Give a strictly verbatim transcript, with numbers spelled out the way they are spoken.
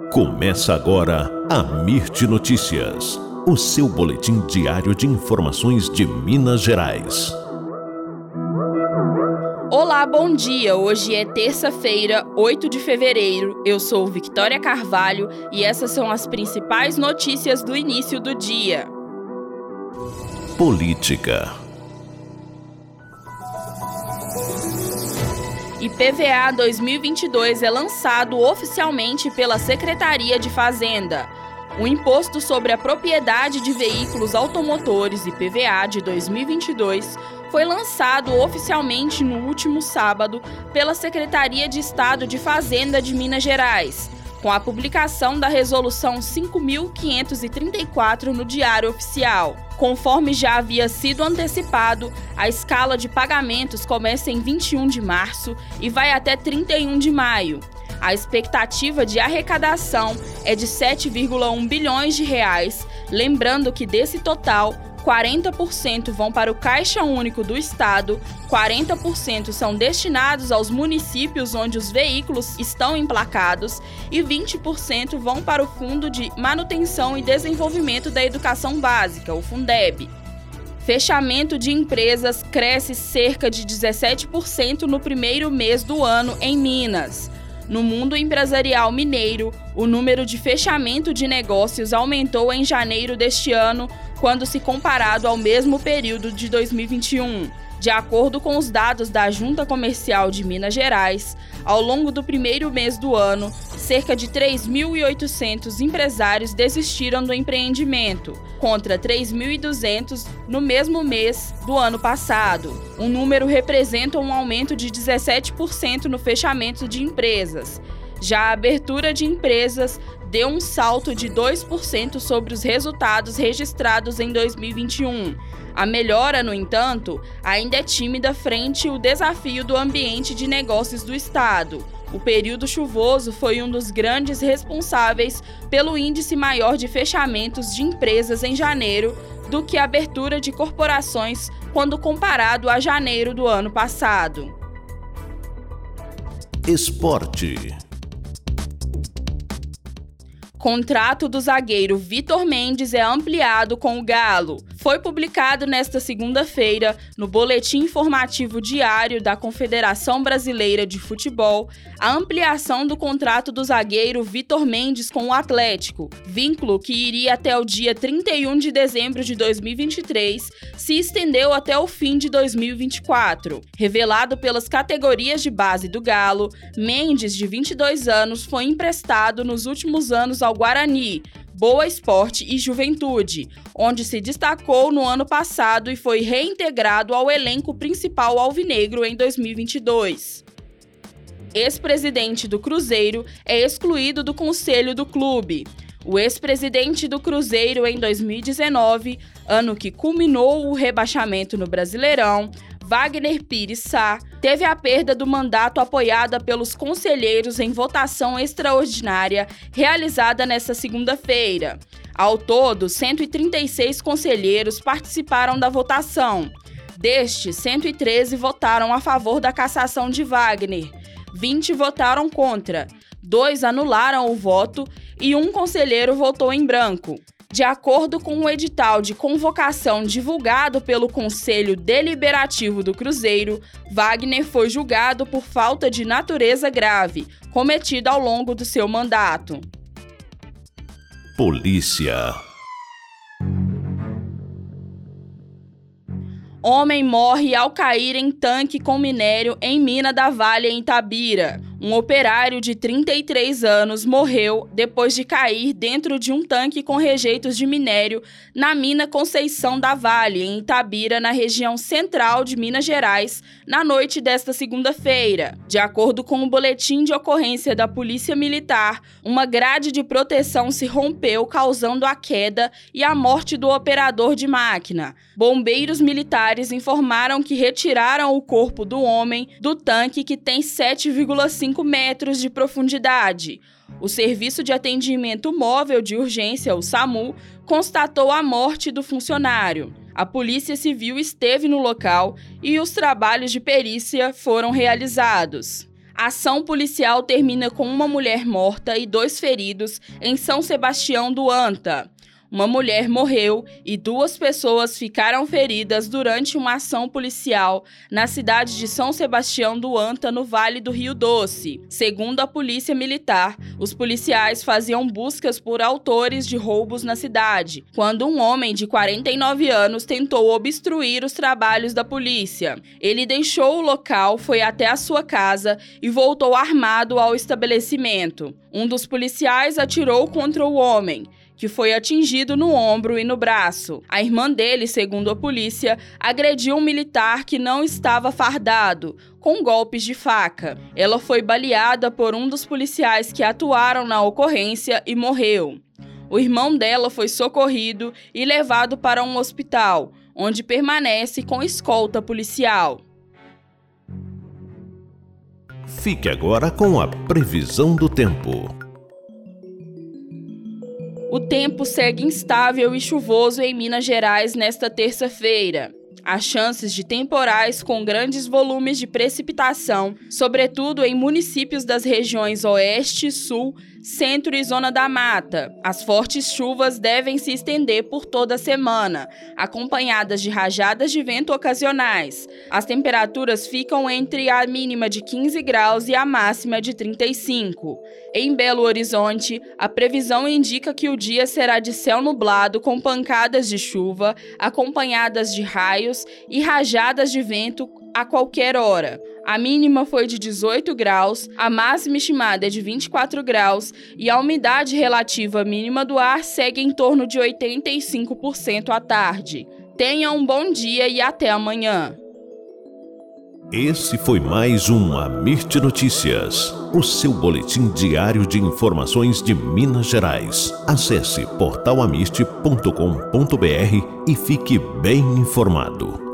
Começa agora a Mirte Notícias, o seu boletim diário de informações de Minas Gerais. Olá, bom dia! Hoje é terça-feira, oito de fevereiro. Eu sou Victoria Carvalho e essas são as principais notícias do início do dia. Política. I P V A dois mil e vinte e dois é lançado oficialmente pela Secretaria de Fazenda. O Imposto sobre a Propriedade de Veículos Automotores, I P V A, de dois mil e vinte e dois, foi lançado oficialmente no último sábado pela Secretaria de Estado de Fazenda de Minas Gerais, com a publicação da Resolução cinco mil quinhentos e trinta e quatro no Diário Oficial. Conforme já havia sido antecipado, a escala de pagamentos começa em vinte e um de março e vai até trinta e um de maio. A expectativa de arrecadação é de sete vírgula um bilhões de reais, lembrando que desse total, quarenta por cento vão para o Caixa Único do Estado, quarenta por cento são destinados aos municípios onde os veículos estão emplacados e vinte por cento vão para o Fundo de Manutenção e Desenvolvimento da Educação Básica, o Fundeb. Fechamento de empresas cresce cerca de dezessete por cento no primeiro mês do ano em Minas. No mundo empresarial mineiro, o número de fechamento de negócios aumentou em janeiro deste ano, quando se comparado ao mesmo período de dois mil e vinte e um. De acordo com os dados da Junta Comercial de Minas Gerais, ao longo do primeiro mês do ano, cerca de três mil e oitocentos empresários desistiram do empreendimento, contra três mil e duzentos no mesmo mês do ano passado. O número representa um aumento de dezessete por cento no fechamento de empresas. Já a abertura de empresas deu um salto de dois por cento sobre os resultados registrados em dois mil e vinte e um. A melhora, no entanto, ainda é tímida frente ao desafio do ambiente de negócios do Estado. O período chuvoso foi um dos grandes responsáveis pelo índice maior de fechamentos de empresas em janeiro do que a abertura de corporações quando comparado a janeiro do ano passado. Esporte. Contrato do zagueiro Vitor Mendes é ampliado com o Galo. Foi publicado nesta segunda-feira, no Boletim Informativo Diário da Confederação Brasileira de Futebol, a ampliação do contrato do zagueiro Vitor Mendes com o Atlético, vínculo que iria até o dia trinta e um de dezembro de dois mil e vinte e três, se estendeu até o fim de dois mil e vinte e quatro. Revelado pelas categorias de base do Galo, Mendes, de vinte e dois anos, foi emprestado nos últimos anos ao Guarani, Boa Esporte e Juventude, onde se destacou no ano passado e foi reintegrado ao elenco principal alvinegro em dois mil e vinte e dois. Ex-presidente do Cruzeiro é excluído do conselho do clube. O ex-presidente do Cruzeiro em dois mil e dezenove, ano que culminou o rebaixamento no Brasileirão, Wagner Pires Sá, teve a perda do mandato apoiada pelos conselheiros em votação extraordinária realizada nesta segunda-feira. Ao todo, cento e trinta e seis conselheiros participaram da votação. Destes, cento e treze votaram a favor da cassação de Wagner, vinte votaram contra, dois anularam o voto e um conselheiro votou em branco. De acordo com o edital de convocação divulgado pelo Conselho Deliberativo do Cruzeiro, Wagner foi julgado por falta de natureza grave, cometida ao longo do seu mandato. Polícia. Homem morre ao cair em tanque com minério em mina da Vale, em Itabira. Um operário de trinta e três anos morreu depois de cair dentro de um tanque com rejeitos de minério na mina Conceição da Vale, em Itabira, na região central de Minas Gerais, na noite desta segunda-feira. De acordo com o boletim de ocorrência da Polícia Militar, uma grade de proteção se rompeu, causando a queda e a morte do operador de máquina. Bombeiros militares informaram que retiraram o corpo do homem do tanque, que tem sete vírgula cinco metros de profundidade. O Serviço de Atendimento Móvel de Urgência, o SAMU, constatou a morte do funcionário. A Polícia Civil esteve no local e os trabalhos de perícia foram realizados. A ação policial termina com uma mulher morta e dois feridos em São Sebastião do Anta. Uma mulher morreu e duas pessoas ficaram feridas durante uma ação policial na cidade de São Sebastião do Anta, no Vale do Rio Doce. Segundo a Polícia Militar, os policiais faziam buscas por autores de roubos na cidade, quando um homem de quarenta e nove anos tentou obstruir os trabalhos da polícia. Ele deixou o local, foi até a sua casa e voltou armado ao estabelecimento. Um dos policiais atirou contra o homem, que foi atingido no ombro e no braço. A irmã dele, segundo a polícia, agrediu um militar que não estava fardado, com golpes de faca. Ela foi baleada por um dos policiais que atuaram na ocorrência e morreu. O irmão dela foi socorrido e levado para um hospital, onde permanece com escolta policial. Fique agora com a previsão do tempo. O tempo segue instável e chuvoso em Minas Gerais nesta terça-feira. Há chances de temporais com grandes volumes de precipitação, sobretudo em municípios das regiões Oeste, Sul, Centro e Zona da Mata. As fortes chuvas devem se estender por toda a semana, acompanhadas de rajadas de vento ocasionais. As temperaturas ficam entre a mínima de quinze graus e a máxima de trinta e cinco. Em Belo Horizonte, a previsão indica que o dia será de céu nublado com pancadas de chuva, acompanhadas de raios e rajadas de vento a qualquer hora. A mínima foi de dezoito graus, a máxima estimada é de vinte e quatro graus e a umidade relativa mínima do ar segue em torno de oitenta e cinco por cento à tarde. Tenha um bom dia e até amanhã. Esse foi mais um Amirte Notícias, o seu boletim diário de informações de Minas Gerais. Acesse portal amirte ponto com ponto br e fique bem informado.